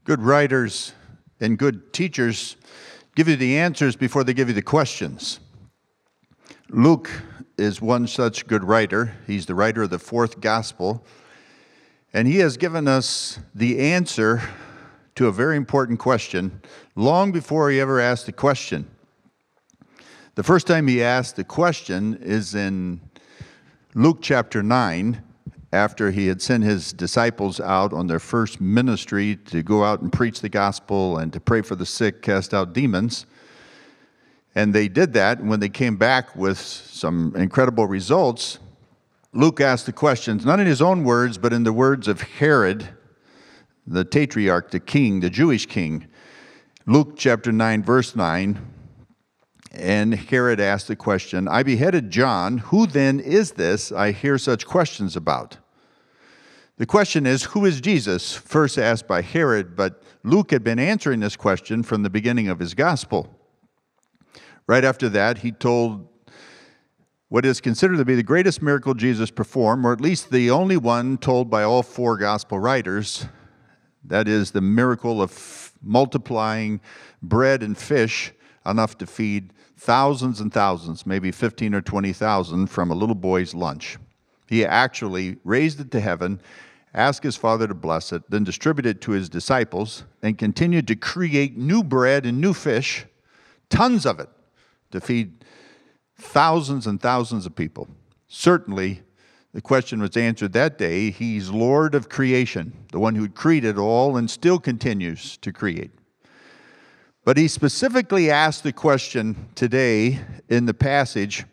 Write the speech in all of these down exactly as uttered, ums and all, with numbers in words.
Good writers and good teachers give you the answers before they give you the questions. Luke is one such good writer. He's the writer of the fourth gospel, and he has given us the answer to a very important question long before he ever asked the question. The first time he asked the question is in Luke chapter nine, after he had sent his disciples out on their first ministry to go out and preach the gospel and to pray for the sick, cast out demons. And they did that, and when they came back with some incredible results, Luke asked the questions, not in his own words, but in the words of Herod, the tetrarch, the king, the Jewish king. Luke chapter nine, verse nine, and Herod asked the question, I beheaded John. Who then is this I hear such questions about? The question is, who is Jesus? First asked by Herod, but Luke had been answering this question from the beginning of his gospel. Right after that, he told what is considered to be the greatest miracle Jesus performed, or at least the only one told by all four gospel writers. That is the miracle of multiplying bread and fish enough to feed thousands and thousands, maybe fifteen or twenty thousand from a little boy's lunch. He actually raised it to heaven, asked his Father to bless it, then distributed it to his disciples, and continued to create new bread and new fish, tons of it, to feed thousands and thousands of people. Certainly, the question was answered that day. He's Lord of creation, the one who created all and still continues to create. But he specifically asked the question today in the passage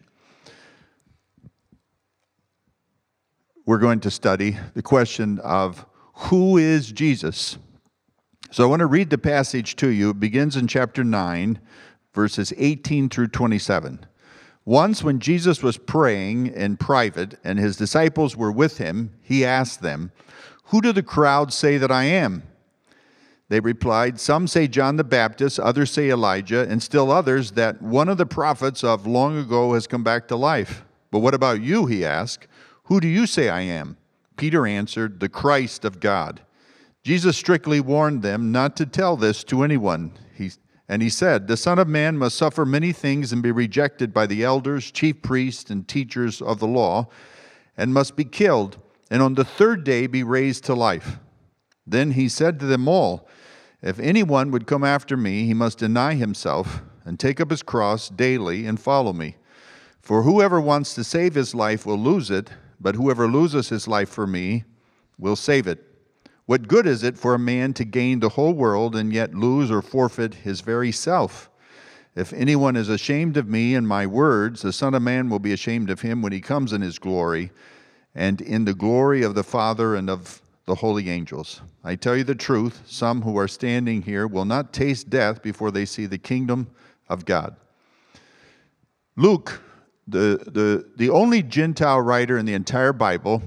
we're going to study, the question of who is Jesus? So I want to read the passage to you. It begins in chapter nine, verses eighteen through twenty-seven. Once when Jesus was praying in private and his disciples were with him, he asked them, who do the crowd say that I am? They replied, some say John the Baptist, others say Elijah, and still others that one of the prophets of long ago has come back to life. But what about you, he asked. Who do you say I am? Peter answered, the Christ of God. Jesus strictly warned them not to tell this to anyone. He, and he said, the Son of Man must suffer many things and be rejected by the elders, chief priests, and teachers of the law, and must be killed, and on the third day be raised to life. Then he said to them all, if anyone would come after me, he must deny himself and take up his cross daily and follow me. For whoever wants to save his life will lose it, but whoever loses his life for me will save it. What good is it for a man to gain the whole world and yet lose or forfeit his very self? If anyone is ashamed of me and my words, the Son of Man will be ashamed of him when he comes in his glory and in the glory of the Father and of the holy angels. I tell you the truth, some who are standing here will not taste death before they see the kingdom of God. Luke, the, the, the only Gentile writer in the entire Bible,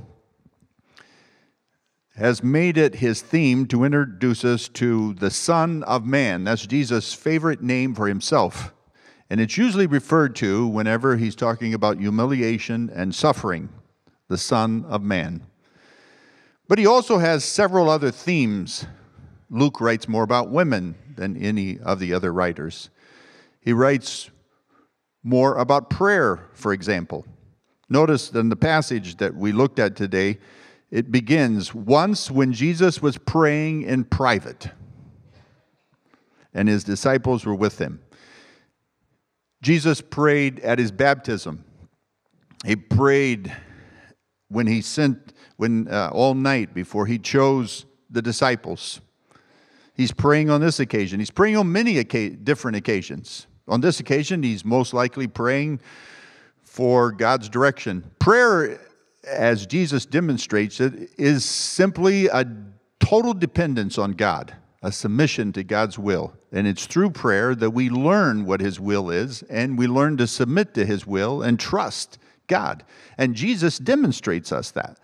has made it his theme to introduce us to the Son of Man. That's Jesus' favorite name for himself. And it's usually referred to whenever he's talking about humiliation and suffering, the Son of Man. But he also has several other themes. Luke writes more about women than any of the other writers. He writes more about prayer, for example. Notice in the passage that we looked at today, it begins, once when Jesus was praying in private, and his disciples were with him. Jesus prayed at his baptism. He prayed when he sent, when uh, all night before he chose the disciples. He's praying on this occasion. He's praying on many oca- different occasions. On this occasion, he's most likely praying for God's direction. Prayer, as Jesus demonstrates it, is simply a total dependence on God, a submission to God's will. And it's through prayer that we learn what his will is, and we learn to submit to his will and trust God. And Jesus demonstrates us that.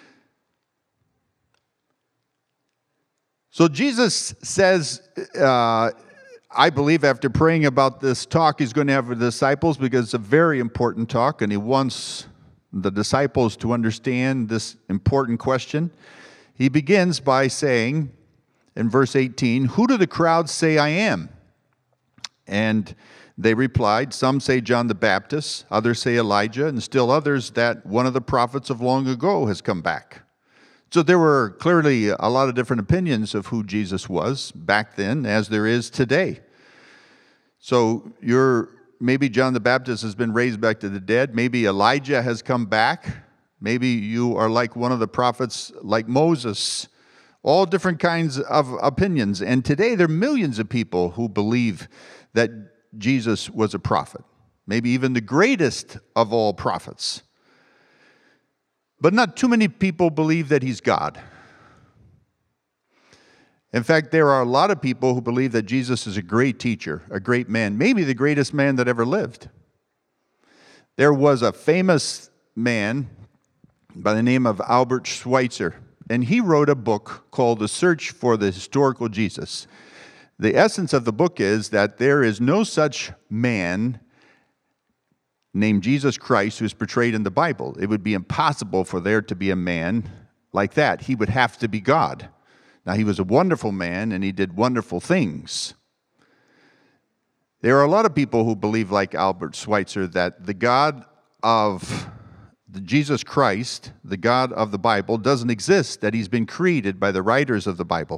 So Jesus says, uh, I believe after praying about this talk he's going to have with the disciples, because it's a very important talk, and he wants the disciples to understand this important question. He begins by saying, in verse eighteen, "Who do the crowds say I am?" And they replied, "Some say John the Baptist, others say Elijah, and still others that one of the prophets of long ago has come back." So there were clearly a lot of different opinions of who Jesus was back then, as there is today. So you're, maybe John the Baptist has been raised back to the dead. Maybe Elijah has come back. Maybe you are like one of the prophets, like Moses. All different kinds of opinions. And today there are millions of people who believe that Jesus was a prophet, maybe even the greatest of all prophets. But not too many people believe that he's God. In fact, there are a lot of people who believe that Jesus is a great teacher, a great man, maybe the greatest man that ever lived. There was a famous man by the name of Albert Schweitzer, and he wrote a book called The Search for the Historical Jesus. The essence of the book is that there is no such man named Jesus Christ who is portrayed in the Bible. It would be impossible for there to be a man like that. He would have to be God. Now, he was a wonderful man, and he did wonderful things. There are a lot of people who believe, like Albert Schweitzer, that the God of the Jesus Christ, the God of the Bible, doesn't exist, that he's been created by the writers of the Bible.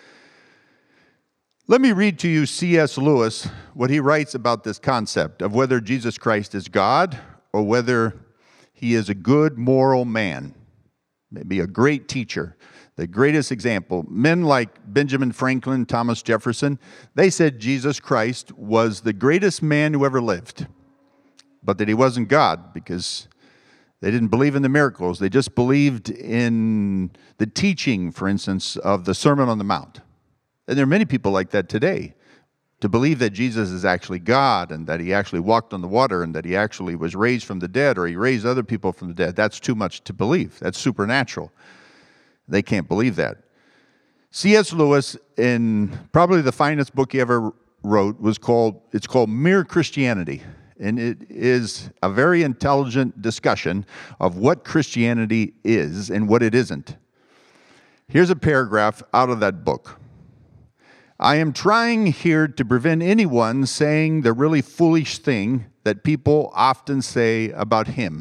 Let me read to you C S Lewis, what he writes about this concept of whether Jesus Christ is God or whether he is a good moral man, maybe a great teacher. The greatest example, men like Benjamin Franklin, Thomas Jefferson, they said Jesus Christ was the greatest man who ever lived, but that he wasn't God because they didn't believe in the miracles. They just believed in the teaching, for instance, of the Sermon on the Mount. And there are many people like that today, to believe that Jesus is actually God and that he actually walked on the water and that he actually was raised from the dead or he raised other people from the dead. That's too much to believe. That's supernatural. They can't believe that. C S Lewis, in probably the finest book he ever wrote, was called, it's called Mere Christianity. And it is a very intelligent discussion of what Christianity is and what it isn't. Here's a paragraph out of that book. "I am trying here to prevent anyone saying the really foolish thing that people often say about him.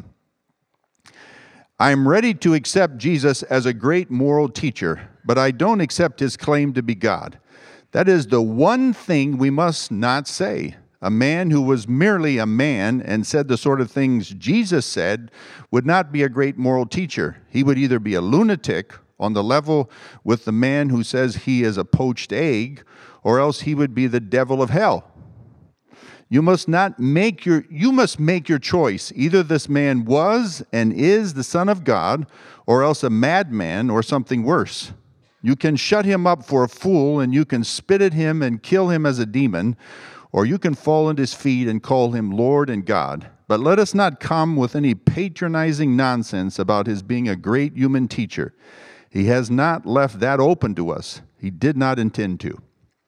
I am ready to accept Jesus as a great moral teacher, but I don't accept his claim to be God. That is the one thing we must not say. A man who was merely a man and said the sort of things Jesus said would not be a great moral teacher. He would either be a lunatic on the level with the man who says he is a poached egg, or else he would be the devil of hell. You must not make your you must make your choice. Either this man was and is the Son of God, or else a madman or something worse. You can shut him up for a fool, and you can spit at him and kill him as a demon, or you can fall at his feet and call him Lord and God. But let us not come with any patronizing nonsense about his being a great human teacher. He has not left that open to us. He did not intend to."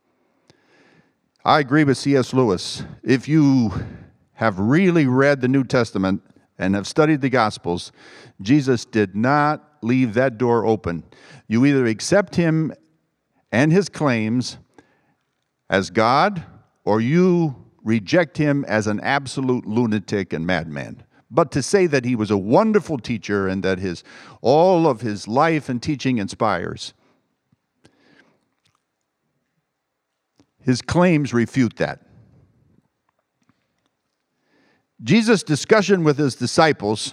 I agree with C S Lewis. If you have really read the New Testament and have studied the Gospels, Jesus did not leave that door open. You either accept him and his claims as God, or you reject him as an absolute lunatic and madman. But to say that he was a wonderful teacher and that his all of his life and teaching inspires, his claims refute that. Jesus' discussion with his disciples,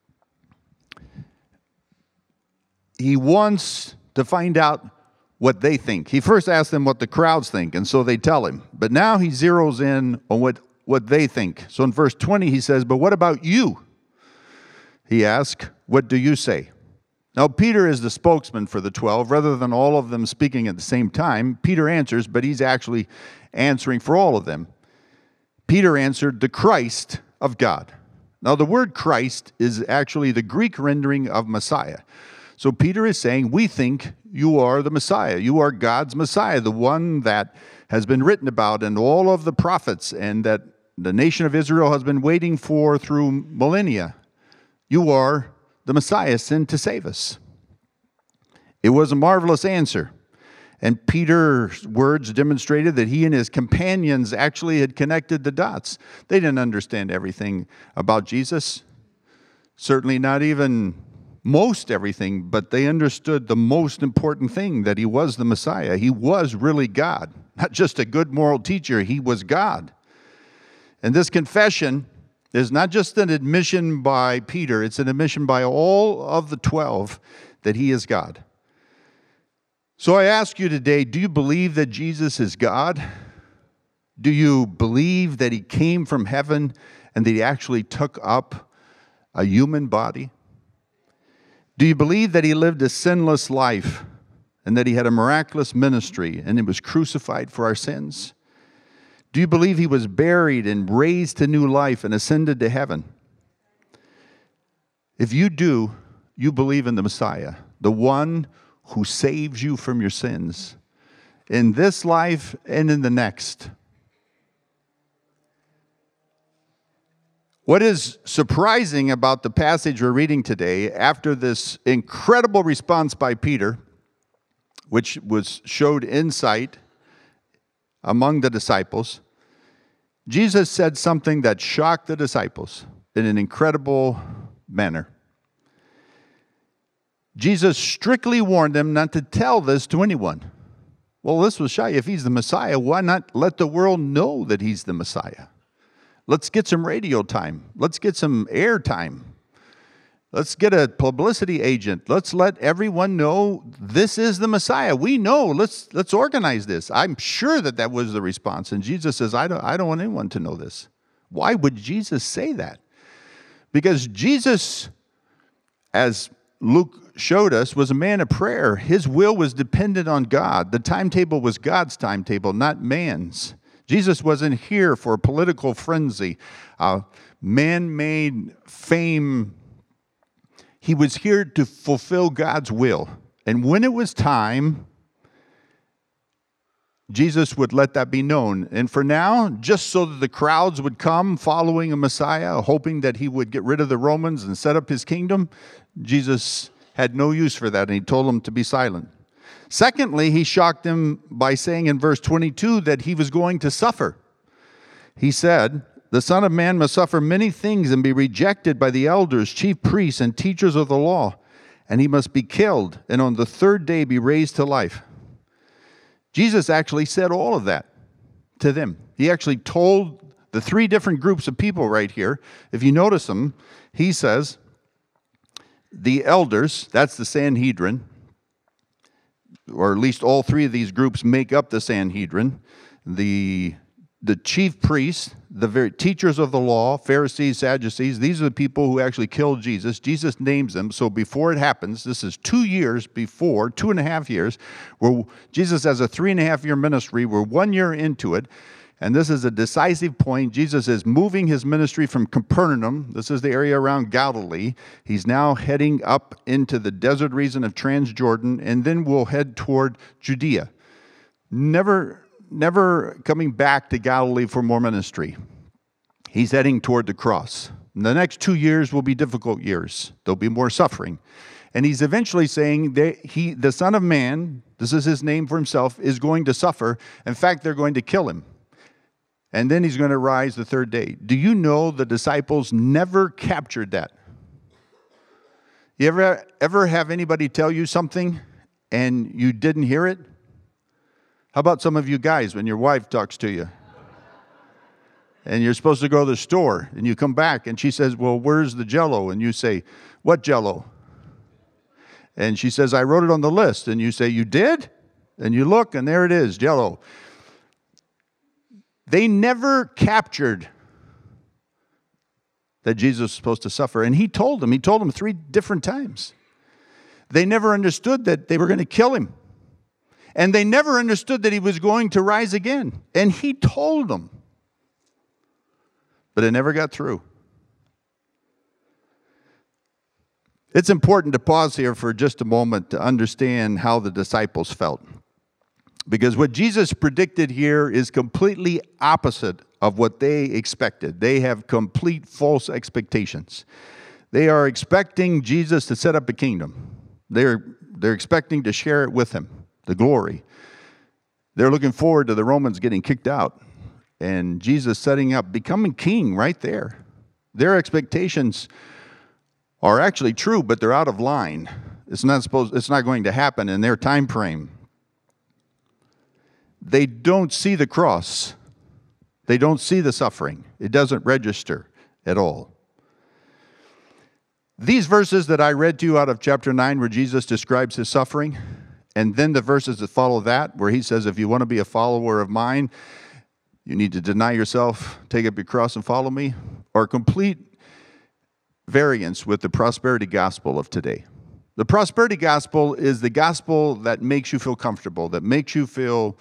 he wants to find out what they think. He first asked them what the crowds think, and so they tell him. But now he zeroes in on what, what they think. So in verse twenty he says, "But what about you?" He asks, "What do you say?" Now Peter is the spokesman for the twelve. Rather than all of them speaking at the same time, Peter answers, but he's actually answering for all of them. Peter answered, "The Christ of God." Now the word Christ is actually the Greek rendering of Messiah. So Peter is saying, we think you are the Messiah. You are God's Messiah, the one that has been written about in all of the prophets and that the nation of Israel has been waiting for through millennia. You are the Messiah sent to save us. It was a marvelous answer. And Peter's words demonstrated that he and his companions actually had connected the dots. They didn't understand everything about Jesus, certainly not even most everything, but they understood the most important thing, that he was the Messiah. He was really God, not just a good moral teacher. He was God. And this confession is not just an admission by Peter, it's an admission by all of the twelve that he is God. So I ask you today, do you believe that Jesus is God? Do you believe that he came from heaven and that he actually took up a human body? Do you believe that he lived a sinless life and that he had a miraculous ministry and he was crucified for our sins? Do you believe he was buried and raised to new life and ascended to heaven? If you do, you believe in the Messiah, the one who saves you from your sins in this life and in the next. What is surprising about the passage we're reading today, after this incredible response by Peter, which was showed insight among the disciples, Jesus said something that shocked the disciples in an incredible manner. Jesus strictly warned them not to tell this to anyone. Well, this was shy. If he's the Messiah, why not let the world know that he's the Messiah? Let's get some radio time. Let's get some air time. Let's get a publicity agent. Let's let everyone know this is the Messiah. We know. Let's let's organize this. I'm sure that that was the response. And Jesus says, I don't, I don't want anyone to know this. Why would Jesus say that? Because Jesus, as Luke showed us, was a man of prayer. His will was dependent on God. The timetable was God's timetable, not man's. Jesus wasn't here for a political frenzy, uh, man-made fame. He was here to fulfill God's will. And when it was time, Jesus would let that be known. And for now, just so that the crowds would come following a Messiah, hoping that he would get rid of the Romans and set up his kingdom, Jesus had no use for that, and he told them to be silent. Secondly, he shocked them by saying in verse twenty-two that he was going to suffer. He said, the Son of Man must suffer many things and be rejected by the elders, chief priests, and teachers of the law, and he must be killed, and on the third day be raised to life. Jesus actually said all of that to them. He actually told the three different groups of people right here. If you notice them, he says, the elders, that's the Sanhedrin, or at least all three of these groups make up the Sanhedrin, the, the chief priests, the very teachers of the law, Pharisees, Sadducees, these are the people who actually killed Jesus. Jesus names them. So before it happens, this is two years before, two and a half years, where Jesus has a three and a half year ministry. We're one year into it. And this is a decisive point. Jesus is moving his ministry from Capernaum. This is the area around Galilee. He's now heading up into the desert region of Transjordan, and then we'll head toward Judea. Never, never coming back to Galilee for more ministry. He's heading toward the cross. And the next two years will be difficult years. There'll be more suffering. And he's eventually saying that he, the Son of Man, this is his name for himself, is going to suffer. In fact, they're going to kill him. And then he's going to rise the third day. Do you know the disciples never captured that? You ever, ever have anybody tell you something and you didn't hear it? How about some of you guys when your wife talks to you? And you're supposed to go to the store and you come back and she says, well, where's the Jell-O? And you say, what Jell-O? And she says, I wrote it on the list. And you say, you did? And you look and there it is, Jell-O. They never captured that Jesus was supposed to suffer. And he told them, he told them three different times. They never understood that they were going to kill him. And they never understood that he was going to rise again. And he told them. But it never got through. It's important to pause here for just a moment to understand how the disciples felt. Because what Jesus predicted here is completely opposite of what they expected. They have complete false expectations. They are expecting Jesus to set up a kingdom. They're, they're expecting to share it with him, the glory. They're looking forward to the Romans getting kicked out and Jesus setting up, becoming king right there. Their expectations are actually true, but they're out of line. It's not supposed, it's not going to happen in their time frame. They don't see the cross. They don't see the suffering. It doesn't register at all. These verses that I read to you out of chapter nine, where Jesus describes his suffering, and then the verses that follow that, where he says, if you want to be a follower of mine, you need to deny yourself, take up your cross, and follow me, are complete variance with the prosperity gospel of today. The prosperity gospel is the gospel that makes you feel comfortable, that makes you feel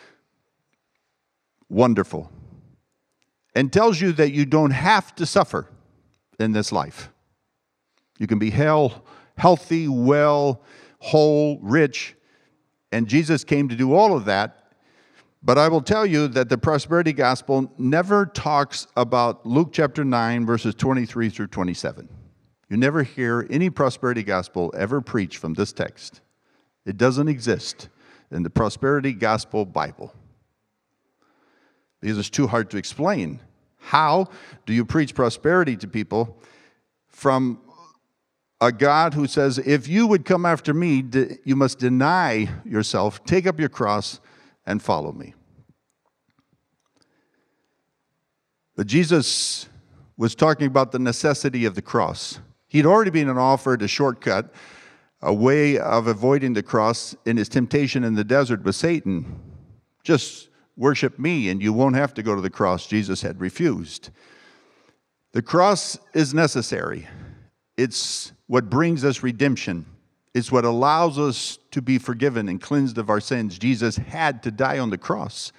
wonderful, and tells you that you don't have to suffer in this life. You can be hell, healthy, well, whole, rich, and Jesus came to do all of that. But I will tell you that the prosperity gospel never talks about Luke chapter nine, verses twenty-three through twenty-seven. You never hear any prosperity gospel ever preached from this text. It doesn't exist in the prosperity gospel Bible, because it's too hard to explain. How do you preach prosperity to people from a God who says, if you would come after me, you must deny yourself, take up your cross, and follow me? But Jesus was talking about the necessity of the cross. He'd already been offered a shortcut, a way of avoiding the cross in his temptation in the desert with Satan. Just worship me and you won't have to go to the cross. Jesus had refused. The cross is necessary. It's what brings us redemption. It's what allows us to be forgiven and cleansed of our sins. Jesus had to die on the cross.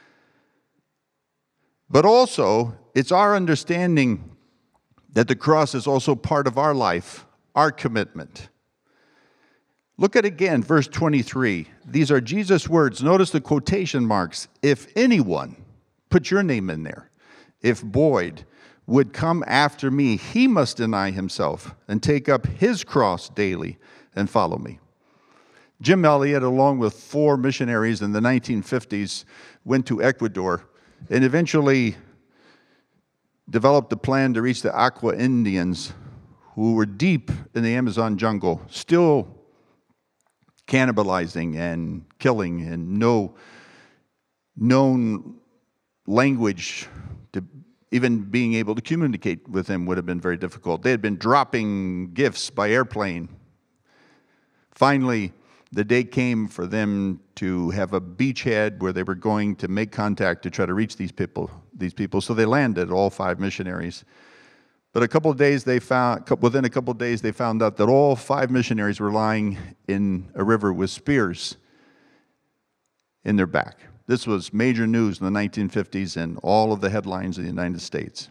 But also, it's our understanding that the cross is also part of our life, our commitment. Look at again, verse twenty-three. These are Jesus' words. Notice the quotation marks. If anyone, put your name in there. If Boyd would come after me, he must deny himself and take up his cross daily and follow me. Jim Elliot, along with four missionaries in the nineteen fifties, went to Ecuador and eventually developed a plan to reach the Aqua Indians, who were deep in the Amazon jungle, still cannibalizing and killing, and no known language to even being able to communicate with them would have been very difficult. They had been dropping gifts by airplane. Finally, the day came for them to have a beachhead where they were going to make contact to try to reach these people. These people. So they landed, all five missionaries. But a couple of days they found, within a couple of days, they found out that all five missionaries were lying in a river with spears in their back. This was major news in the nineteen fifties and all of the headlines in the United States.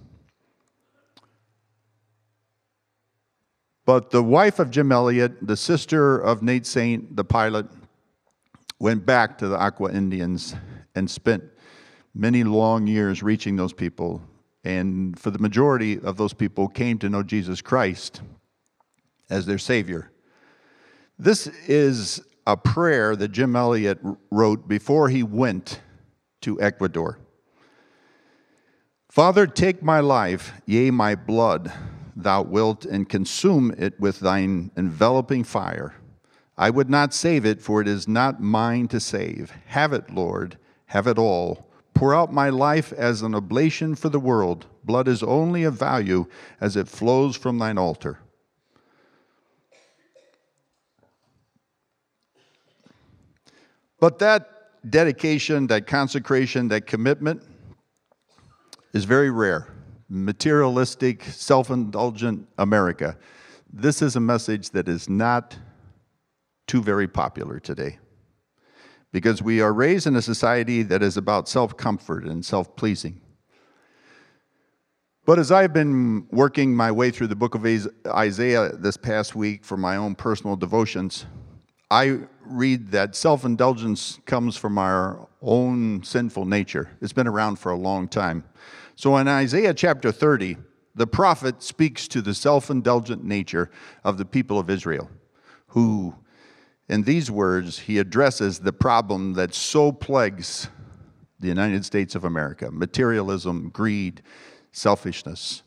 But the wife of Jim Elliot, the sister of Nate Saint, the pilot, went back to the Aqua Indians and spent many long years reaching those people. And for the majority of those people came to know Jesus Christ as their Savior. This is a prayer that Jim Elliot wrote before he went to Ecuador. Father, take my life, yea, my blood, thou wilt, and consume it with thine enveloping fire. I would not save it, for it is not mine to save. Have it, Lord, have it all. Pour out my life as an oblation for the world. Blood is only of value as it flows from thine altar. But that dedication, that consecration, that commitment is very rare. Materialistic, self-indulgent America. This is a message that is not too very popular today, because we are raised in a society that is about self-comfort and self-pleasing. But as I've been working my way through the book of Isaiah this past week for my own personal devotions, I read that self-indulgence comes from our own sinful nature. It's been around for a long time. So in Isaiah chapter thirty, the prophet speaks to the self-indulgent nature of the people of Israel, who In these words, he addresses the problem that so plagues the United States of America: materialism, greed, selfishness.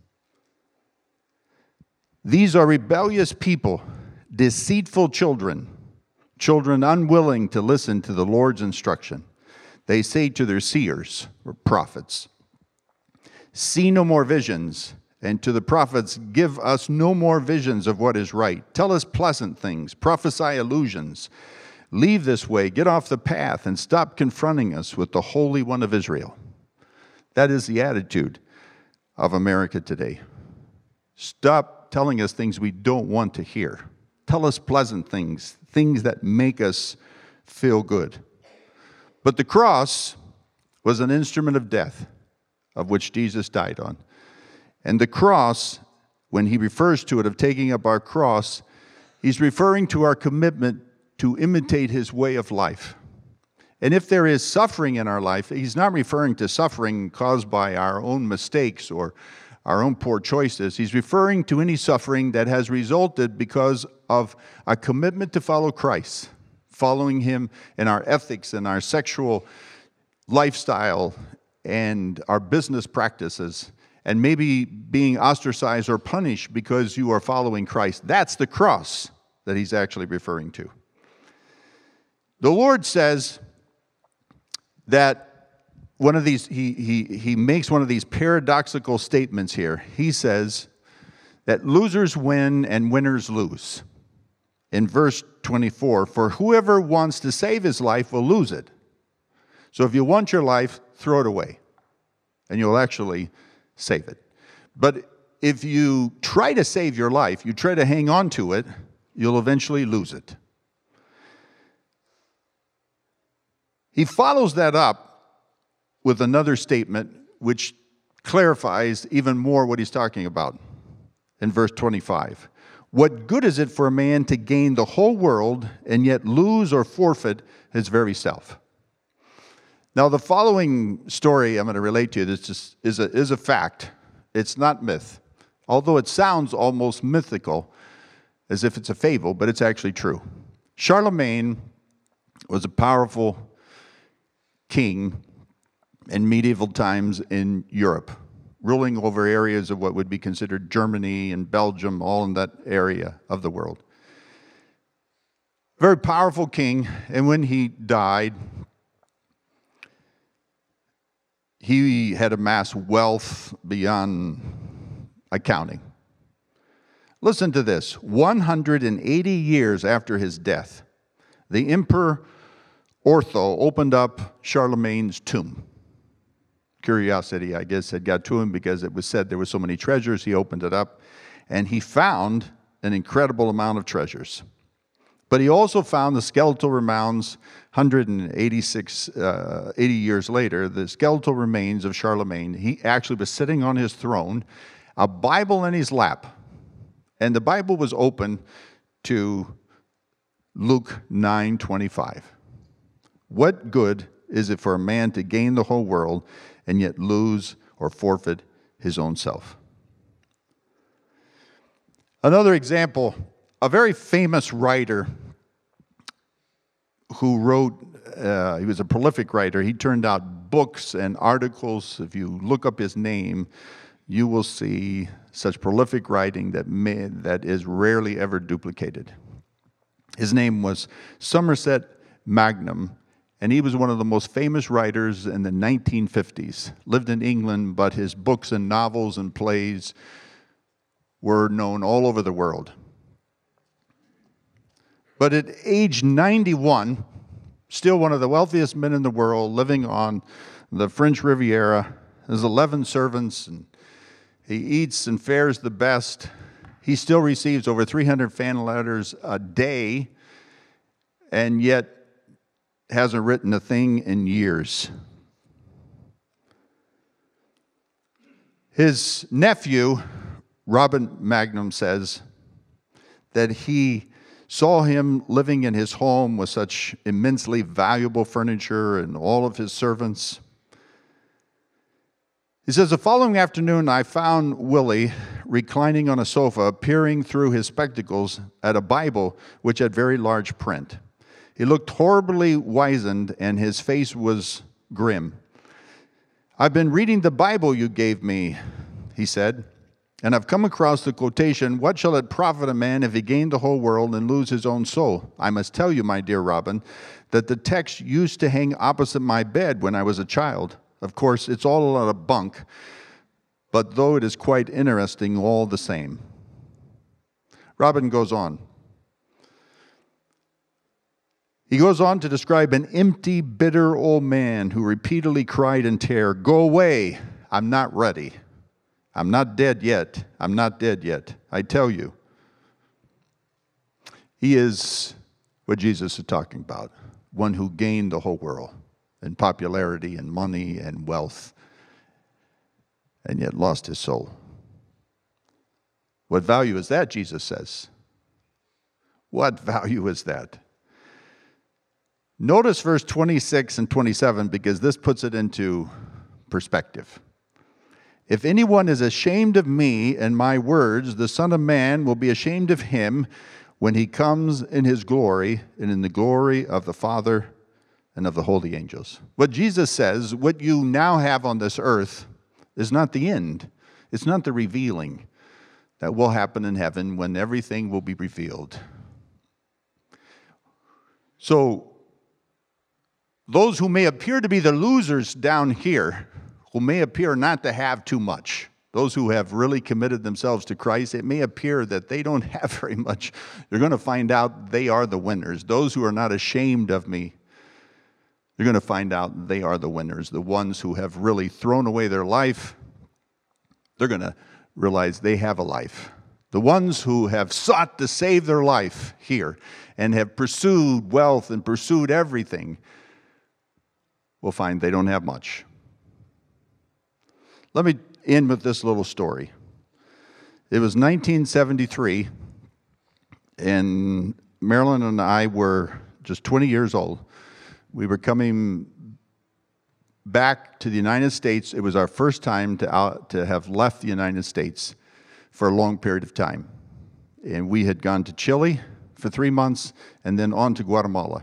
These are rebellious people, deceitful children, children unwilling to listen to the Lord's instruction. They say to their seers, or prophets, "See no more visions," and to the prophets, "Give us no more visions of what is right. Tell us pleasant things, prophesy illusions. Leave this way, get off the path, and stop confronting us with the Holy One of Israel." That is the attitude of America today. Stop telling us things we don't want to hear. Tell us pleasant things, things that make us feel good. But the cross was an instrument of death, of which Jesus died on. And the cross, when he refers to it, of taking up our cross, he's referring to our commitment to imitate his way of life. And if there is suffering in our life, he's not referring to suffering caused by our own mistakes or our own poor choices. He's referring to any suffering that has resulted because of a commitment to follow Christ, following him in our ethics and our sexual lifestyle and our business practices, and maybe being ostracized or punished because you are following Christ. That's the cross that he's actually referring to. The Lord says that one of these, he, he, he makes one of these paradoxical statements here. He says that losers win and winners lose. In verse twenty-four, "For whoever wants to save his life will lose it. So if you want your life, throw it away, and you'll actually save it. But if you try to save your life, you try to hang on to it, you'll eventually lose it." He follows that up with another statement which clarifies even more what he's talking about. In verse twenty-five, "What good is it for a man to gain the whole world and yet lose or forfeit his very self?" Now, the following story I'm going to relate to you this is, is, a, is a fact. It's not myth, although it sounds almost mythical, as if it's a fable, but it's actually true. Charlemagne was a powerful king in medieval times in Europe, ruling over areas of what would be considered Germany and Belgium, all in that area of the world. Very powerful king, and when he died, he had amassed wealth beyond accounting. Listen to this. one hundred eighty years after his death, the Emperor Otho opened up Charlemagne's tomb. Curiosity, I guess, had got to him because it was said there were so many treasures. He opened it up, and he found an incredible amount of treasures. But he also found the skeletal remains, one hundred eighty-six, uh, eighty years later, the skeletal remains of Charlemagne. He actually was sitting on his throne, a Bible in his lap. And the Bible was open to Luke nine twenty-five. "What good is it for a man to gain the whole world and yet lose or forfeit his own self?" Another example, a very famous writer who wrote, uh, he was a prolific writer. He turned out books and articles. If you look up his name, you will see such prolific writing that may, that is rarely ever duplicated. His name was Somerset Maugham, and he was one of the most famous writers in the nineteen fifties. Lived in England, but his books and novels and plays were known all over the world. But at age ninety-one, still one of the wealthiest men in the world, living on the French Riviera, has eleven servants, and he eats and fares the best. He still receives over three hundred fan letters a day, and yet hasn't written a thing in years. His nephew, Robin Maugham, says that he saw him living in his home with such immensely valuable furniture and all of his servants. He says, "The following afternoon I found Willie reclining on a sofa, peering through his spectacles at a Bible which had very large print. He looked horribly wizened, and his face was grim. "I've been reading the Bible you gave me," he said, "and I've come across the quotation, 'What shall it profit a man if he gain the whole world and lose his own soul?' I must tell you, my dear Robin, that the text used to hang opposite my bed when I was a child. Of course, it's all a lot of bunk, but though it is quite interesting all the same." Robin goes on. He goes on to describe an empty, bitter old man who repeatedly cried in terror, "Go away, I'm not ready. I'm not dead yet. I'm not dead yet. I tell you." He is what Jesus is talking about, one who gained the whole world in popularity and money and wealth, and yet lost his soul. What value is that, Jesus says? What value is that? Notice verse twenty-six and twenty-seven, because this puts it into perspective. "If anyone is ashamed of me and my words, the Son of Man will be ashamed of him when he comes in his glory and in the glory of the Father and of the holy angels." What Jesus says, what you now have on this earth is not the end. It's not the revealing that will happen in heaven when everything will be revealed. So, those who may appear to be the losers down here, who may appear not to have too much, those who have really committed themselves to Christ, it may appear that they don't have very much. You're going to find out they are the winners. Those who are not ashamed of me, you're going to find out they are the winners. The ones who have really thrown away their life, they're going to realize they have a life. The ones who have sought to save their life here and have pursued wealth and pursued everything will find they don't have much. Let me end with this little story. It was nineteen seventy-three, and Marilyn and I were just twenty years old. We were coming back to the United States. It was our first time to, out, to have left the United States for a long period of time. And we had gone to Chile for three months and then on to Guatemala.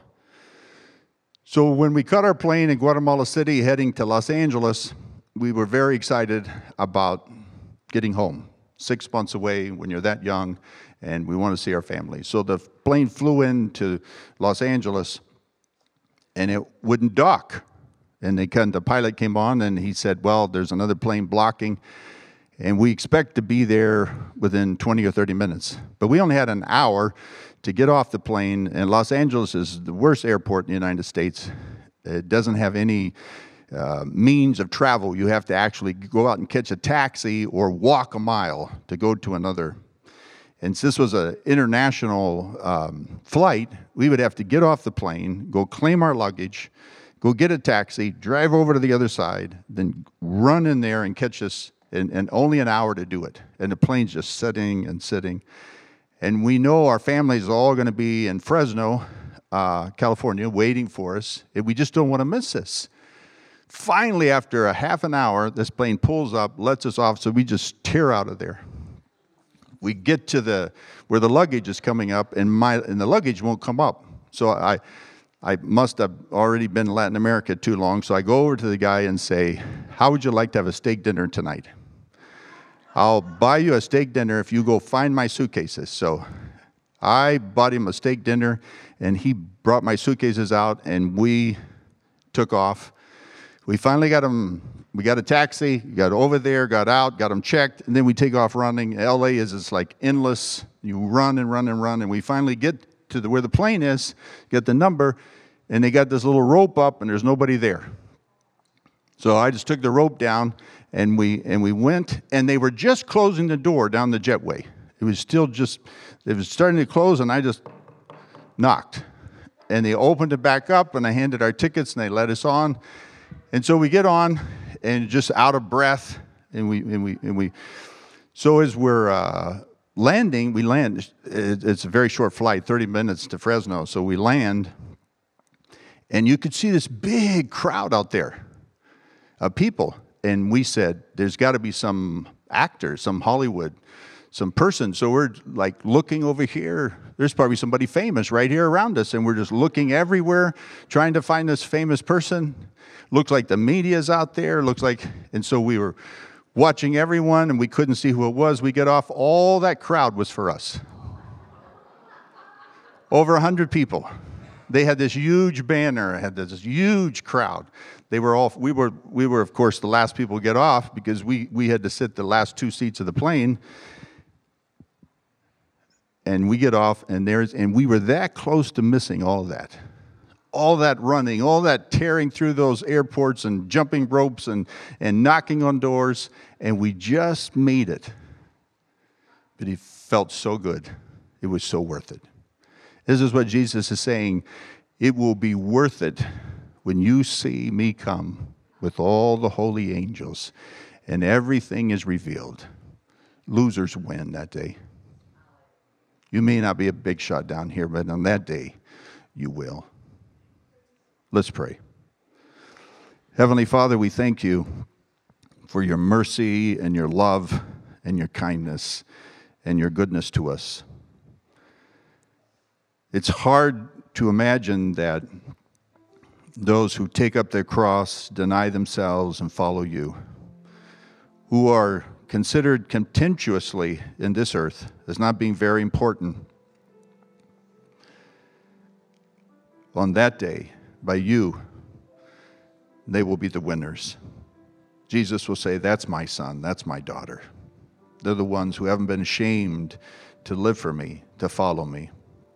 So when we caught our plane in Guatemala City heading to Los Angeles, we were very excited about getting home. Six months away when you're that young, and we want to see our family. So the plane flew into Los Angeles, and it wouldn't dock. And they kind of, the pilot came on, and he said, "Well, there's another plane blocking, and we expect to be there within twenty or thirty minutes." But we only had an hour to get off the plane, and Los Angeles is the worst airport in the United States. It doesn't have any uh, means of travel. You have to actually go out and catch a taxi or walk a mile to go to another. And since this was an international um, flight, we would have to get off the plane, go claim our luggage, go get a taxi, drive over to the other side, then run in there and catch us, and, and only an hour to do it. And the plane's just sitting and sitting. And we know our families are all going to be in Fresno, uh, California, waiting for us, and we just don't want to miss this. Finally, after a half an hour, this plane pulls up, lets us off, so we just tear out of there. We get to the where the luggage is coming up, and my and the luggage won't come up. So I, I must have already been in Latin America too long. So I go over to the guy and say, "How would you like to have a steak dinner tonight? I'll buy you a steak dinner if you go find my suitcases." So I bought him a steak dinner, and he brought my suitcases out, and we took off. We finally got him, we got a taxi, got over there, got out, got him checked, and then we take off running. L A is it's like endless. You run and run and run, and we finally get to the, where the plane is, get the number, and they got this little rope up, and there's nobody there. So I just took the rope down, and we and we went, and they were just closing the door down the jetway. It was still just, it was starting to close, and I just knocked. And they opened it back up, and I handed our tickets, and they let us on. And so we get on, and just out of breath, and we and we and we. So as we're uh, landing, we land. It's a very short flight, thirty minutes to Fresno. So we land, and you could see this big crowd out there of people. And we said, "There's got to be some actor, some Hollywood, some person. So we're like looking over here. There's probably somebody famous right here around us, and we're just looking everywhere, trying to find this famous person. Looks like the media's out there. Looks like, and so we were watching everyone, and we couldn't see who it was. We get off. All that crowd was for us. Over a hundred people. They had this huge banner. Had this huge crowd. They were all. We were. We were, of course, the last people to get off because we we had to sit the last two seats of the plane. And we get off, and there's, and we were that close to missing all of that. All that running, all that tearing through those airports and jumping ropes and, and knocking on doors, and we just made it. But it felt so good. It was so worth it. This is what Jesus is saying. It will be worth it when you see me come with all the holy angels, and everything is revealed. Losers win that day. You may not be a big shot down here, but on that day, you will. Let's pray. Heavenly Father, we thank you for your mercy and your love and your kindness and your goodness to us. It's hard to imagine that those who take up their cross, deny themselves, and follow you, who are considered contemptuously in this earth as not being very important, on that day, by you, they will be the winners. Jesus will say, that's my son, that's my daughter. They're the ones who haven't been ashamed to live for me, to follow me.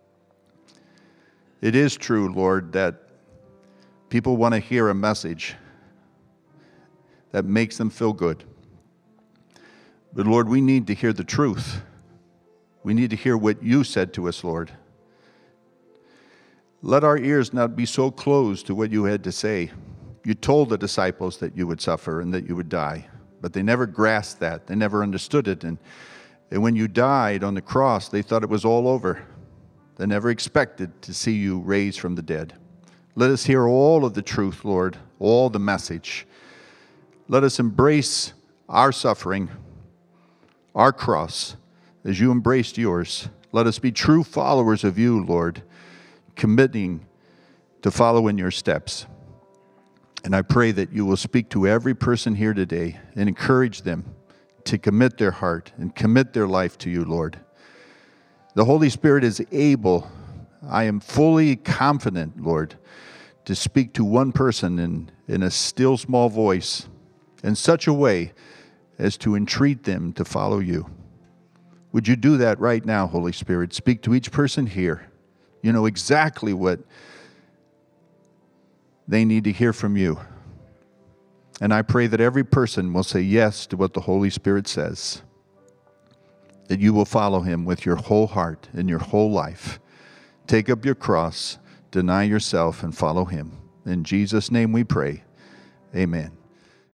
It is true, Lord, that people want to hear a message that makes them feel good. But Lord, we need to hear the truth. We need to hear what you said to us, Lord. Let our ears not be so closed to what you had to say. You told the disciples that you would suffer and that you would die, but they never grasped that. They never understood it. And, and when you died on the cross, they thought it was all over. They never expected to see you raised from the dead. Let us hear all of the truth, Lord, all the message. Let us embrace our suffering, our cross, as you embraced yours. Let us be true followers of you, Lord, committing to follow in your steps. And I pray that you will speak to every person here today and encourage them to commit their heart and commit their life to you, Lord. The Holy Spirit is able, I am fully confident, Lord, to speak to one person in, in a still small voice in such a way as to entreat them to follow you. Would you do that right now, Holy Spirit? Speak to each person here. You know exactly what they need to hear from you. And I pray that every person will say yes to what the Holy Spirit says, that you will follow him with your whole heart and your whole life. Take up your cross, deny yourself, and follow him. In Jesus' name we pray. Amen.